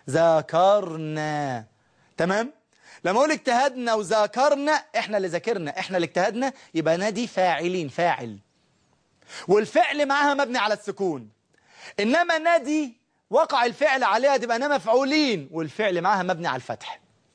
Speaker 2: ذاكرنا، تمام؟ لما اقول اجتهدنا وذاكرنا، احنا اللي ذاكرنا، احنا اللي اجتهدنا، يبقى نادي فاعلين، فاعل. والفعل معاها مبني على السكون. انما نادي وقع الفعل عليها تبقى نا مفعولين والفعل معاها مبني على الفتح.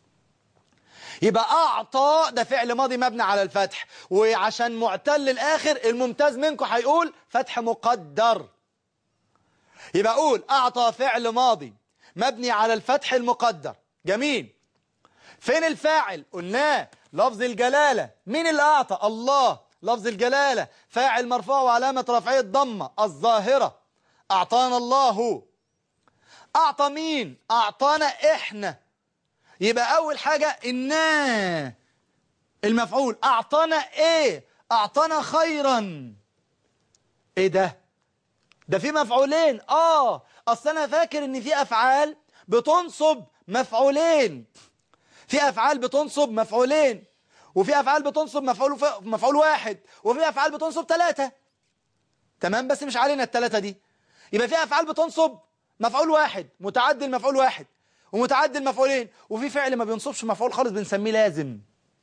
Speaker 2: يبقى أعطى ده فعل ماضي مبني على الفتح، وعشان معتل الآخر الممتاز منكم هيقول فتح مقدر. يبقى أقول أعطى فعل ماضي مبني على الفتح المقدر. جميل. فين الفاعل؟ قلناه لفظ الجلالة. مين اللي أعطى؟ الله. لفظ الجلالة فاعل مرفوع وعلامة رفعه الضمة الظاهرة. أعطانا الله. أعطى مين؟ أعطانا إحنا. يبقى أول حاجة إنا المفعول. أعطانا إيه؟ أعطانا خيرا. إيه ده؟ ده في مفعولين. آه أصل أنا فاكر إن في أفعال بتنصب مفعولين، في أفعال بتنصب مفعولين، وفي أفعال بتنصب مفعول ف... مفعول واحد، وفي أفعال بتنصب ثلاثة. تمام؟ بس مش علينا الثلاثة دي. يبقى في أفعال بتنصب مفعول واحد، متعدي المفعول واحد، ومتعدي المفعولين، وفي فعل ما بينصبش مفعول خالص بنسميه لازم.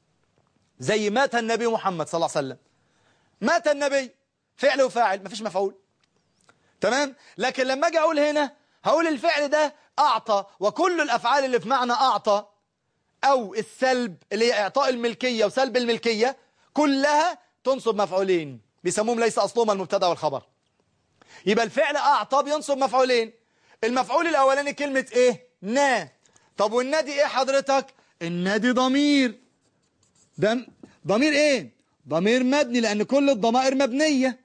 Speaker 2: زي مات النبي محمد صلى الله عليه وسلم. مات النبي فعل وفاعل مفيش مفعول. تمام؟ لكن لما اجي اقول هنا هقول الفعل ده اعطى، وكل الافعال اللي في معنى اعطى او السلب اللي هي اعطاء الملكية وسلب الملكية كلها تنصب مفعولين، بيسموهم ليس اصلهما المبتدا والخبر. يبقى الفعل اعطى بينصب مفعولين. المفعول الاولاني كلمة ايه؟ نا. طب والنادي ايه حضرتك؟ النادي ضمير. ده ضمير ايه؟ ضمير مبني، لان كل الضمائر مبنية.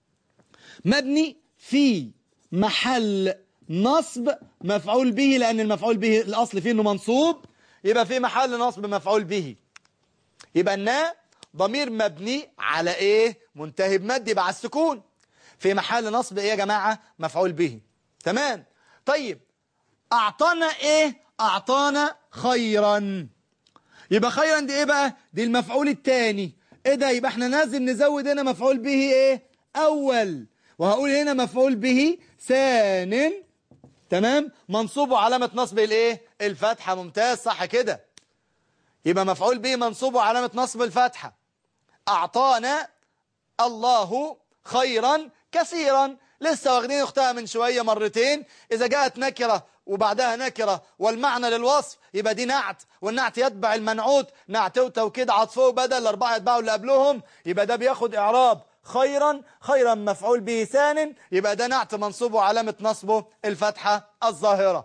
Speaker 2: مبني في محل نصب مفعول به، لان المفعول به الاصل فيه انه منصوب، يبقى في محل نصب مفعول به. يبقى النا ضمير مبني على ايه؟ منتهي بمد، يبقى على السكون. في محل نصب ايه يا جماعة؟ مفعول به. تمام؟ طيب أعطانا إيه؟ أعطانا خيرا. يبقى خيرا دي إيه بقى؟ دي المفعول الثاني. إيه ده؟ يبقى إحنا لازم نزود هنا مفعول به إيه؟ أول، وهقول هنا مفعول به ثان. تمام؟ منصوب وعلامة نصب الإيه؟ الفتحة. ممتاز، صح كده. يبقى مفعول به منصوب وعلامة نصب الفتحة. أعطانا الله خيرا كثيرا. لسه واخدين اختها من شوية مرتين. إذا جاءت نكرة وبعدها نكرة والمعنى للوصف يبقى دي نعت، والنعت يتبع المنعوت، نعت وتوكيد عطفه وبدل، الأربعة يتبعوا اللي قبلهم، يبقى ده بياخد إعراب خيرا. خيرا مفعول به ثان، يبقى ده نعت منصوب وعلامة نصبه الفتحة الظاهرة.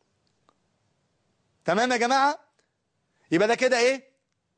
Speaker 2: تمام يا جماعة؟ يبقى ده كده إيه؟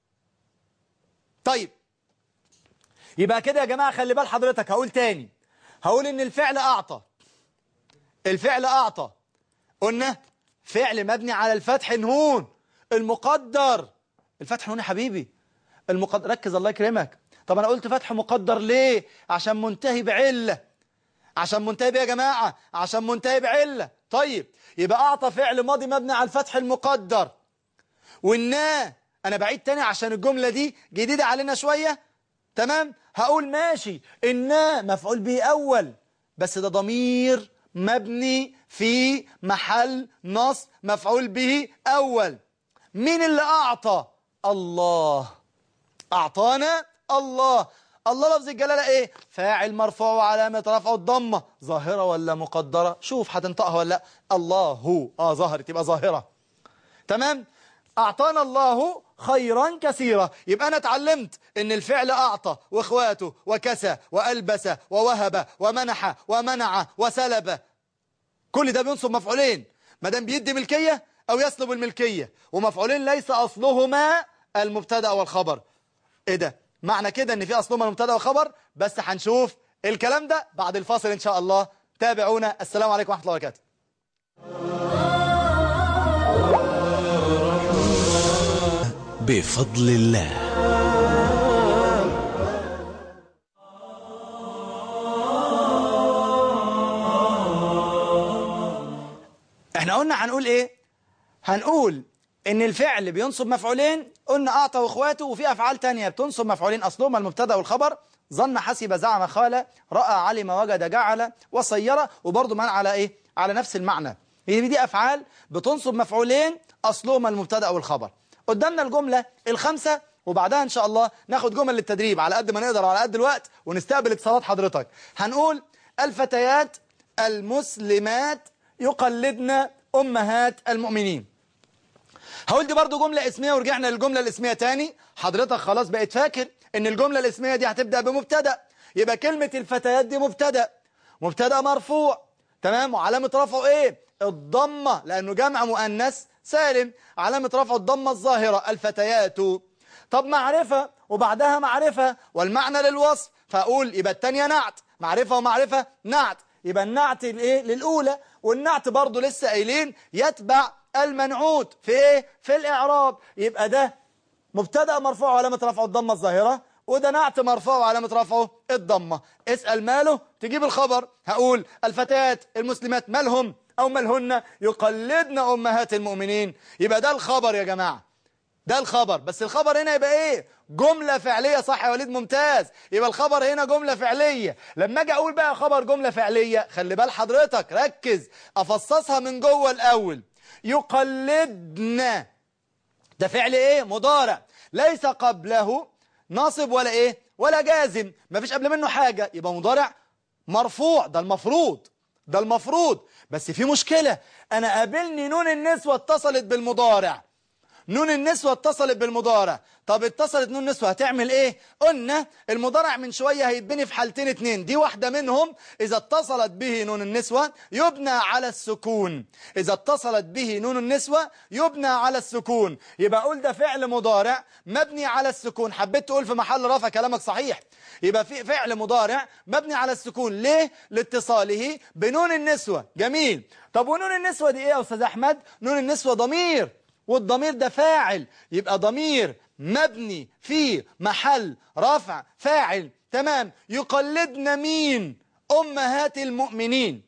Speaker 2: طيب يبقى كده يا جماعة خلي بال حضرتك. هقول تاني، هقول ان الفعل اعطى. الفعل اعطى قلنا فعل مبني على الفتح نون المقدر. الفتح نون يا حبيبي المقدر، ركز الله يكرمك. طب انا قلت فتح مقدر ليه؟ عشان منتهي بعلة. عشان منتهي بيه يا جماعة؟ عشان منتهي بعلة. طيب يبقى اعطى فعل ماضي مبني على الفتح المقدر. والنا انا بعيد تاني عشان الجملة دي جديدة علينا شوية. تمام؟ هقول ماشي إنا مفعول به أول، بس ده ضمير مبني في محل نصب مفعول به أول. مين اللي أعطى؟ الله. أعطانا الله. الله لفظ الجلالة إيه؟ فاعل مرفوع وعلامة رفعه الضمة. ظاهرة ولا مقدرة؟ شوف هتنطقها ولا لا. الله هو آه ظهرت يبقى ظاهرة. تمام؟ أعطانا الله خيرا كثيرا. يبقى أنا اتعلمت إن الفعل أعطى وإخواته وكسى وألبس ووهب ومنح ومنع وسلب، كل ده بينصب مفعولين ما دام بيدي ملكية أو يسلب الملكية، ومفعولين ليس أصلهما المبتدأ والخبر. إيه ده؟ معنى كده إن في أصلهما المبتدأ والخبر، بس هنشوف الكلام ده بعد الفاصل إن شاء الله. تابعونا. السلام عليكم ورحمة الله وبركاته.
Speaker 5: بفضل الله.
Speaker 2: احنا قلنا هنقول ايه؟ هنقول ان الفعل بينصب مفعولين، قلنا اعطى واخواته، وفي افعال تانية بتنصب مفعولين اصلهما المبتدا والخبر. ظن، حسب، زعم، خال، راى، علم، وجد، جعل، وصير، وبرضه من على ايه؟ على نفس المعنى. هي دي افعال بتنصب مفعولين اصلهما المبتدا والخبر. قدامنا الجمله الخمسه، وبعدها ان شاء الله ناخد جمل للتدريب على قد ما نقدر وعلى قد الوقت، ونستقبل اتصالات حضرتك. هنقول الفتيات المسلمات يقلدن أمهات المؤمنين. هقول دي برضو جملة اسمية، ورجعنا للجملة الاسمية تاني. حضرتك خلاص بقيت فاكر ان الجملة الاسمية دي هتبدأ بمبتدأ، يبقى كلمة الفتيات دي مبتدأ، مبتدأ مرفوع، تمام، وعلامة رفعه ايه؟ الضمة، لأنه جمع مؤنث سالم، علامة رفعه الضمة الظاهرة. الفتيات. طب معرفة وبعدها معرفة والمعنى للوصف، فأقول يبقى التانية نعت، معرفة ومعرفة نعت، يبقى النعت الايه؟ للأولى، والنعت برضو لسه قايلين يتبع المنعوت في ايه؟ في الإعراب. يبقى ده مبتدأ مرفوع وعلامة رفعه الضمة الظاهرة، وده نعت مرفوع وعلامة رفعه الضمة. اسأل ماله تجيب الخبر. هقول الفتيات المسلمات مالهم أو مالهن يقلدن أمهات المؤمنين، يبقى ده الخبر يا جماعة، ده الخبر. بس الخبر هنا يبقى ايه؟ جملة فعلية. صح يا وليد؟ ممتاز. يبقى الخبر هنا جملة فعلية. لما اجي اقول بقى خبر جملة فعلية، خلي بال حضرتك، ركز، افصصها من جوه الاول. يقلدن ده فعل ايه؟ مضارع، ليس قبله ناصب ولا ايه؟ ولا جازم، مفيش قبل منه حاجة، يبقى مضارع مرفوع. ده المفروض، ده المفروض. بس في مشكلة، انا قابلني نون النسوة اتصلت بالمضارع. نون النسوة اتصلت بالمضارع. طب اتصلت نون النسوة هتعمل ايه؟ قلنا المضارع من شوية هيتبني في حالتين اتنين، دي واحدة منهم. إذا اتصلت به نون النسوة يبنى على السكون، إذا اتصلت به نون النسوة يبنى على السكون. يبقى أقول ده فعل مضارع مبني على السكون. حبيت تقول في محل رفع، كلامك صحيح، يبقى في فعل مضارع مبني على السكون. ليه؟ لاتصاله بنون النسوة. جميل. طب ونون النسوة دي ايه يا أستاذ أحمد؟ نون النسوة ضمير، والضمير ده فاعل، يبقى ضمير مبني في محل رفع فاعل. تمام. يقلدن مين؟ أمهات المؤمنين.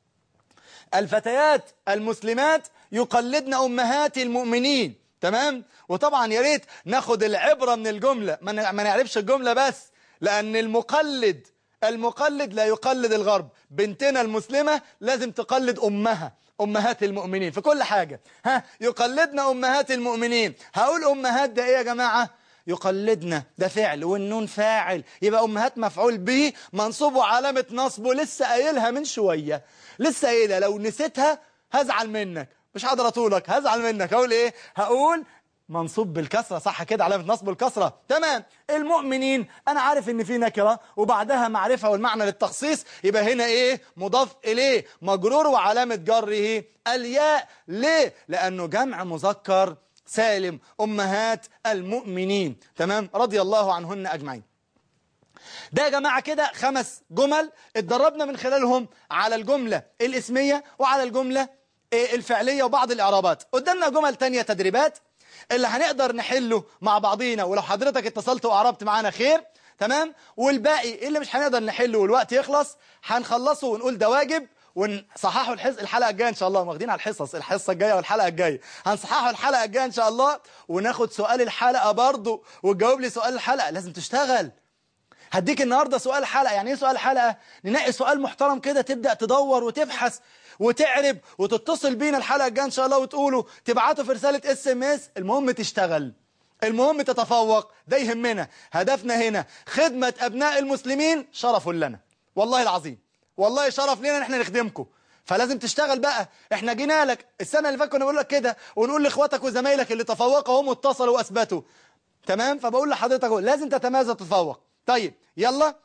Speaker 2: الفتيات المسلمات يقلدن أمهات المؤمنين. تمام. وطبعا يا ريت ناخد العبرة من الجملة، ما نعرفش الجملة بس، لأن المقلد المقلد لا يقلد الغرب. بنتنا المسلمة لازم تقلد أمها، أمهات المؤمنين في كل حاجة. ها، يقلدنا أمهات المؤمنين. هقول أمهات ده إيه يا جماعة؟ يقلدنا ده فعل والنون فاعل، يبقى أمهات مفعول به منصوب وعلامة نصبه لسه قايلها من شوية، لسه قايلها. لو نسيتها هزعل منك، مش هقدر أطولك، هزعل منك. هقول إيه؟ هقول منصوب بالكسرة. صح كده؟ علامة نصب الكسرة. تمام. المؤمنين أنا عارف إن في نكرة وبعدها معرفة والمعنى للتخصيص، يبقى هنا إيه؟ مضاف إليه مجرور وعلامة جره الياء. ليه؟ لأنه جمع مذكر سالم، أمهات المؤمنين. تمام. رضي الله عنهن أجمعين. ده يا جماعة كده خمس جمل اتدربنا من خلالهم على الجملة الاسمية وعلى الجملة الفعلية وبعض الإعرابات. قدامنا جمل تانية تدريبات اللي هنقدر نحله مع بعضينا، ولو حضرتك اتصلت وقربت معانا خير. تمام. والباقي اللي مش هنقدر نحله والوقت يخلص هنخلصه ونقول ده واجب ونصححه الحصة الحلقة الجاية إن شاء الله. واخدين على الحصص، الحصة الجاية والحلقة الجاية هنصححه الحلقة الجاية إن شاء الله، وناخد سؤال الحلقة برضو وتجاوب لي سؤال الحلقة. لازم تشتغل. هديك النهاردة سؤال حلقة. يعني ايه سؤال حلقة؟ ننقي سؤال محترم كده، تبدأ تدور وتبحث وتعرب وتتصل بينا الحلقة الجاية إن شاء الله وتقولوا، تبعته في رسالة اس ام اس. المهم تشتغل، المهم تتفوق، ده يهمنا. هدفنا هنا خدمة أبناء المسلمين. شرف لنا والله العظيم، والله شرف لنا ان احنا نخدمكم فلازم تشتغل بقى. احنا جينا لك السنة اللي فاتت كنا بنقول لك كده، ونقول لاخواتك وزمايلك اللي تفوقوا هم اتصلوا واثبتوا. تمام؟ فبقول لحضرتك لازم تتميز وتتفوق. طيب يلا.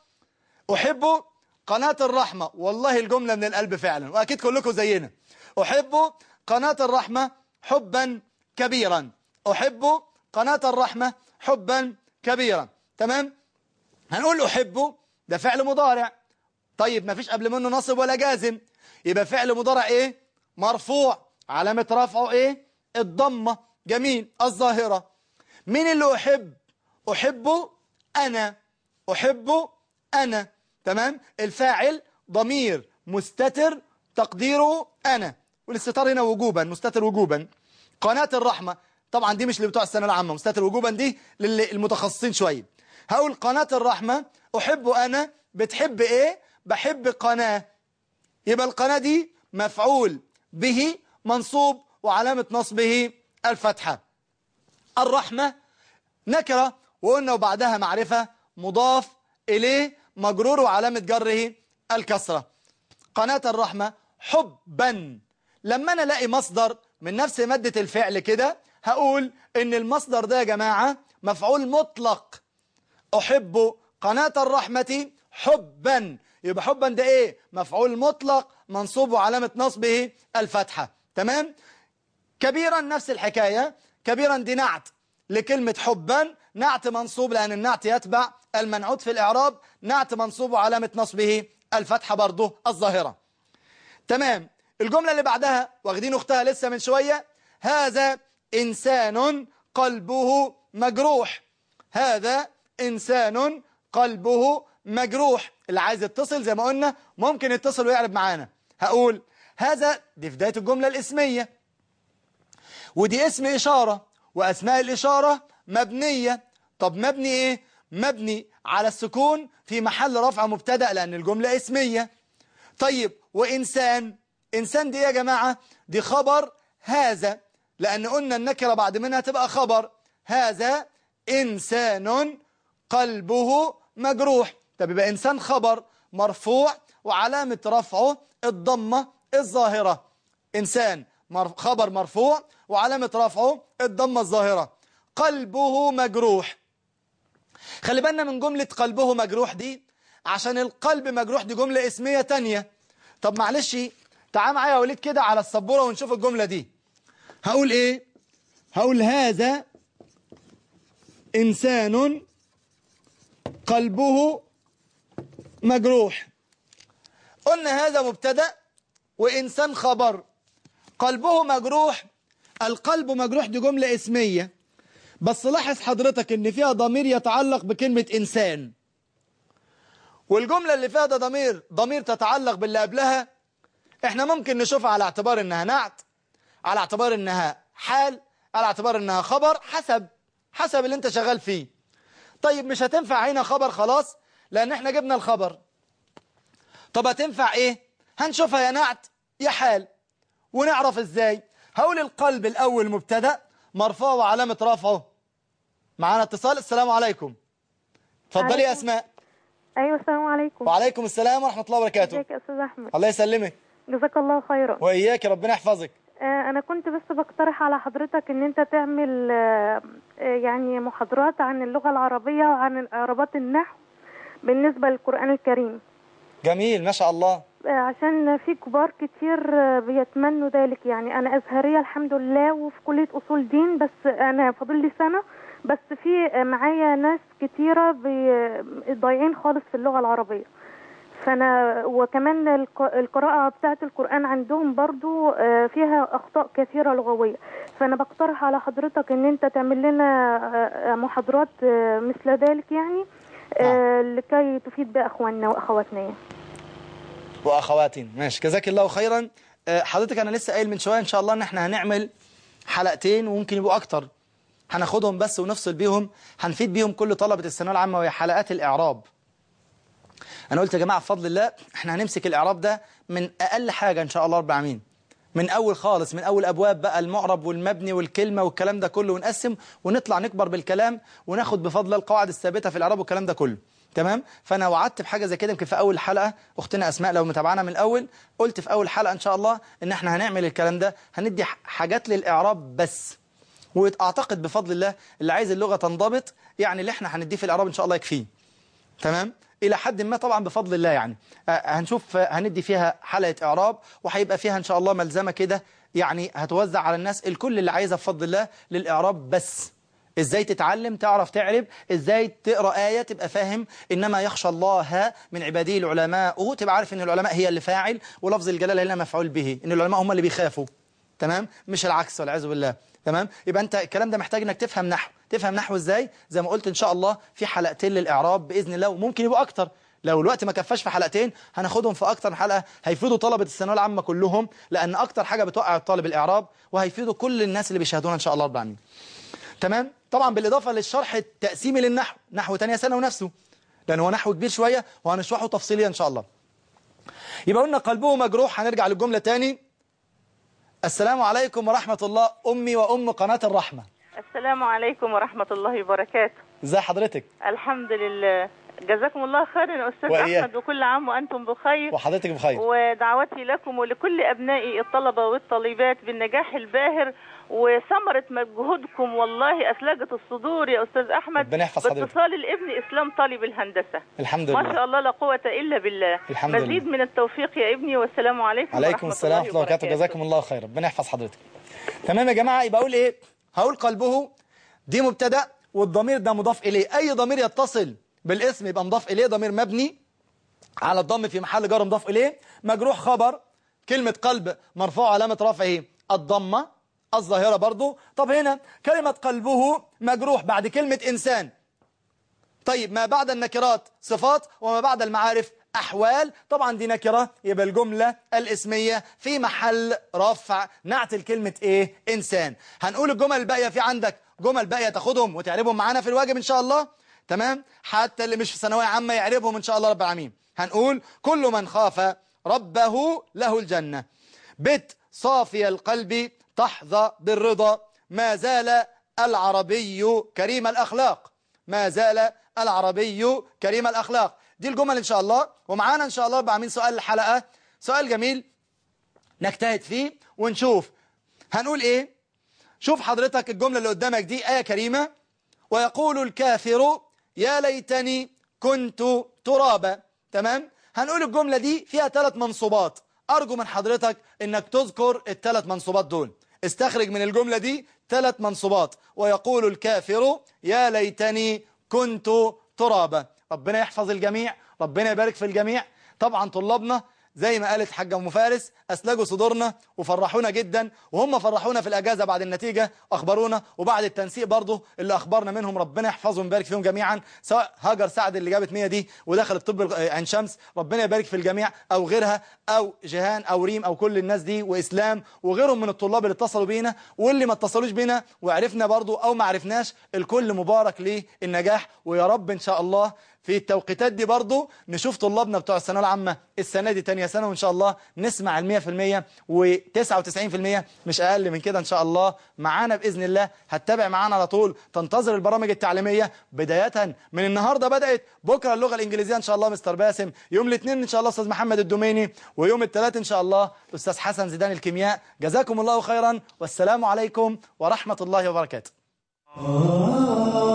Speaker 2: أحب قناة الرحمة، والله الجملة من القلب فعلا، وأكيد كلكم زينا. أحب قناة الرحمة حبا كبيرا. أحب قناة الرحمة حبا كبيرا. تمام؟ هنقول أحب ده فعل مضارع. طيب ما فيش قبل منه نصب ولا جازم، يبقى فعل مضارع إيه؟ مرفوع، علامة رفعه إيه؟ الضمة. جميل. الظاهرة. مين اللي أحب؟ أحب أنا. أحب أنا. تمام؟ الفاعل ضمير مستتر تقديره أنا، والاستتار هنا وجوبا، مستتر وجوبا. قناة الرحمة طبعا دي مش اللي بتوع الثانويه العامة، مستتر وجوبا دي للمتخصصين شوية. هقول قناة الرحمة أحب أنا، بتحب إيه؟ بحب قناة، يبقى القناة دي مفعول به منصوب وعلامة نصبه الفتحة. الرحمة نكرة وقلنا وبعدها معرفة مضاف إليه مجرور وعلامة جره الكسرة. قناة الرحمة حبا. لما أنا ألاقي مصدر من نفس مادة الفعل كده هقول إن المصدر ده يا جماعة مفعول مطلق. أحب قناة الرحمة حبا، يبقى حبا ده إيه؟ مفعول مطلق منصوب وعلامة نصبه الفتحة. تمام؟ كبيرا نفس الحكاية. كبيرا دي نعت لكلمة حبا، نعت منصوب لأن النعت يتبع المنعوت في الإعراب، نعت منصوب وعلامة نصبه الفتحة برضه الظاهرة. تمام. الجملة اللي بعدها واخدين أختها لسه من شوية. هذا إنسان قلبه مجروح. هذا إنسان قلبه مجروح. اللي عايز يتصل زي ما قلنا ممكن يتصل ويعرب معانا. هقول هذا دي في بداية الجملة الاسمية، ودي اسم إشارة، وأسماء الإشارة مبنية. طب مبني إيه؟ مبني على السكون في محل رفع مبتدأ لأن الجملة اسمية. طيب وإنسان، إنسان دي يا جماعة دي خبر هذا، لأن قلنا النكرة بعد منها تبقى خبر. هذا إنسان قلبه مجروح. طب يبقى إنسان خبر مرفوع وعلامة رفعه الضمة الظاهرة. إنسان خبر مرفوع وعلامة رفعه الضمة الظاهرة. قلبه مجروح. خلي بالنا من جملة قلبه مجروح دي، عشان القلب مجروح دي جملة اسمية تانية. طب معلش تعال معايا يا وليد كده على السبورة ونشوف الجملة دي. هقول ايه؟ هقول هذا إنسان قلبه مجروح. قلنا هذا مبتدأ وإنسان خبر. قلبه مجروح، القلب مجروح دي جملة اسمية، بس لاحظ حضرتك ان فيها ضمير يتعلق بكلمة إنسان، والجملة اللي فيها ده ضمير ضمير تتعلق باللي قبلها احنا ممكن نشوفها على اعتبار انها نعت، على اعتبار انها حال، على اعتبار انها خبر، حسب حسب اللي انت شغال فيه. طيب مش هتنفع هنا خبر خلاص لان احنا جبنا الخبر. طب هتنفع ايه؟ هنشوفها يا نعت يا حال، ونعرف ازاي. هقول القلب الاول مبتدأ مرفوع وعلامة رفعه. معانا اتصال. السلام عليكم. اتفضلي يا اسماء.
Speaker 3: ايوه السلام عليكم.
Speaker 2: وعليكم السلام ورحمة الله وبركاته.
Speaker 3: ازيك يا استاذ احمد؟
Speaker 2: الله يسلمك.
Speaker 3: جزاك الله خيرا.
Speaker 2: واياك ربنا يحفظك.
Speaker 3: آه انا كنت بس بقترح على حضرتك ان انت تعمل آه يعني محاضرات عن اللغة العربية وعن اعرابات النحو بالنسبة للقرآن الكريم.
Speaker 2: جميل ما شاء الله.
Speaker 3: آه عشان في كبار كتير آه بيتمنوا ذلك. يعني انا ازهرية الحمد لله وفي كلية اصول دين، بس انا فاضل لي سنة، بس في معايا ناس كتيرة ضايعين خالص في اللغة العربية. فأنا وكمان القراءة بتاعة القرآن عندهم برضو فيها أخطاء كثيرة لغوية. فأنا بقترح على حضرتك أن أنت تعمل لنا محاضرات مثل ذلك يعني آه. لكي تفيد بأخواننا وأخواتنا يعني.
Speaker 2: وأخواتين. ماشي جزاك الله خيرا. حضرتك أنا لسه قايل من شوية إن شاء الله إن احنا هنعمل حلقتين وممكن يبقوا أكتر، هناخدهم بس ونفصل بيهم، هنفيد بيهم كل طلبة الثانوية العامة، وهي حلقات الإعراب. أنا قلت يا جماعة بفضل الله احنا هنمسك الإعراب ده من أقل حاجة إن شاء الله رب العالمين، من أول خالص، من أول أبواب بقى المعرب والمبني والكلمة والكلام ده كله، ونقسم ونطلع نكبر بالكلام وناخد بفضل القواعد الثابتة في الإعراب والكلام ده كله. تمام. فانا وعدت بحاجه زي كده يمكن في اول حلقه، اختنا اسماء لو متابعانا من الاول، قلت في اول حلقه ان شاء الله ان احنا هنعمل الكلام ده، هندي حاجات للاعراب بس. واعتقد بفضل الله اللي عايز اللغه تنضبط يعني اللي احنا هنديه في الاعراب ان شاء الله يكفيه. تمام الى حد ما طبعا بفضل الله. يعني هنشوف هندي فيها حلقه اعراب، وهيبقى فيها ان شاء الله ملزمه كده يعني هتوزع على الناس الكل اللي عايزها بفضل الله للاعراب بس. ازاي تتعلم تعرف تعرب، ازاي تقرأ آية تبقى فاهم انما يخشى الله من عباده العلماء، وتبقى عارف ان العلماء هي اللي فاعل ولفظ الجلالة هنا مفعول به، ان العلماء هم اللي بيخافوا. تمام مش العكس والعياذ بالله. تمام يبقى انت الكلام ده محتاج انك تفهم نحو. تفهم نحو ازاي؟ زي ما قلت ان شاء الله في حلقتين للاعراب باذن الله، وممكن يبقوا اكتر لو الوقت ما كفاش في حلقتين هناخدهم في اكتر من حلقه، هيفيدوا طلبه الثانويه العامه كلهم، لان اكتر حاجه بتوقع الطالب الاعراب، وهيفيدوا كل الناس اللي بيشاهدونا ان شاء الله رب العالمين. تمام طبعا بالإضافة للشرح التقسيمي للنحو، نحو تانية سنة ونفسه، لأن هو نحو كبير شوية وهنشرحه تفصيليا إن شاء الله. يبقى قلنا قلبه مجروح. هنرجع للجملة تاني. السلام عليكم ورحمة الله، أمي وأم قناة الرحمة.
Speaker 5: السلام عليكم ورحمة الله وبركاته.
Speaker 2: ازي حضرتك؟
Speaker 5: الحمد لله، جزاكم الله خيرا يا أستاذ
Speaker 2: وإياك.
Speaker 5: أحمد، وكل عام وأنتم بخير.
Speaker 2: وحضرتك بخير.
Speaker 5: ودعوتي لكم ولكل أبنائي الطلبة والطالبات بالنجاح الباهر، وثمرة مجهودكم والله أثلجت الصدور يا أستاذ أحمد.
Speaker 2: ربنا يحفظ حضرتك.
Speaker 5: باتصال الابن إسلام طالب الهندسة.
Speaker 2: الحمد لله
Speaker 5: ما شاء الله لا قوة إلا بالله.
Speaker 2: الحمد لله.
Speaker 5: مزيد من التوفيق يا ابني، والسلام عليكم
Speaker 2: عليكم
Speaker 5: ورحمة
Speaker 2: السلام ورحمة الله
Speaker 5: الله
Speaker 2: وبركاته. جزاكم الله خير، ربنا يحفظ حضرتك. تمام يا جماعة. يبقى أقول إيه؟ هقول قلبه دي مبتدأ، والضمير ده مضاف إليه. أي ضمير يتصل بالاسم يبقى مضاف إليه، ضمير مبني على الضم في محل جر مضاف إليه. مجروح خبر كلمة قلب مرفوع علامة رفعه الضمة الظاهرة برضو. طب هنا كلمة قلبه مجروح بعد كلمة إنسان. طيب ما بعد النكرات صفات، وما بعد المعارف أحوال. طبعا دي نكرة، يبقى الجملة الاسمية في محل رفع نعت الكلمة إيه؟ إنسان. هنقول الجمل الباقية. في عندك جمل باقية تاخدهم وتعربهم معانا في الواجب إن شاء الله. تمام حتى اللي مش في ثانوية عامة يعربهم إن شاء الله رب العالمين. هنقول كل من خاف ربه له الجنة، بت صافي القلب تحظى بالرضا، ما زال العربي كريم الأخلاق، ما زال العربي كريم الأخلاق. دي الجمل إن شاء الله. ومعانا إن شاء الله بعمين سؤال الحلقة، سؤال جميل نجتهد فيه ونشوف هنقول إيه. شوف حضرتك الجملة اللي قدامك دي آية كريمة. ويقول الكافر يا ليتني كنت ترابا. تمام هنقول الجملة دي فيها ثلاث منصوبات. أرجو من حضرتك إنك تذكر الثلاث منصوبات دول. استخرج من الجملة دي ثلاث منصوبات. ويقول الكافر يا ليتني كنت ترابا. ربنا يحفظ الجميع، ربنا يبارك في الجميع. طبعا طلابنا زي ما قالت حاجة أم فارس أسلجوا صدورنا وفرحونا جدا، وهم فرحونا في الأجازة بعد النتيجة أخبرونا، وبعد التنسيق برضه اللي أخبرنا منهم ربنا يحفظهم ويبارك فيهم جميعا، سواء هاجر سعد اللي جابت مية دي ودخلت طب عين شمس ربنا يبارك في الجميع، أو غيرها، أو جيهان أو ريم أو كل الناس دي، وإسلام وغيرهم من الطلاب اللي اتصلوا بينا واللي ما اتصلوش بينا وعرفنا برضه أو ما عرفناش. الكل مبارك للنجاح، ويا رب إن شاء الله في التوقيتات دي برضو نشوف طلابنا بتوع الثانويه العامة السنة دي تانية سنة، وإن شاء الله نسمع المية في المية وتسعة وتسعين في المية مش أقل من كده إن شاء الله معانا بإذن الله. هتتابع معانا على طول، تنتظر البرامج التعليمية بداية من النهاردة بدأت. بكرة اللغة الإنجليزية إن شاء الله مستر باسم، يوم الاثنين إن شاء الله أستاذ محمد الدوميني، ويوم الثلاث إن شاء الله أستاذ حسن زيدان الكيمياء. جزاكم الله خيرا، والسلام عليكم ورحمة الله وبركاته.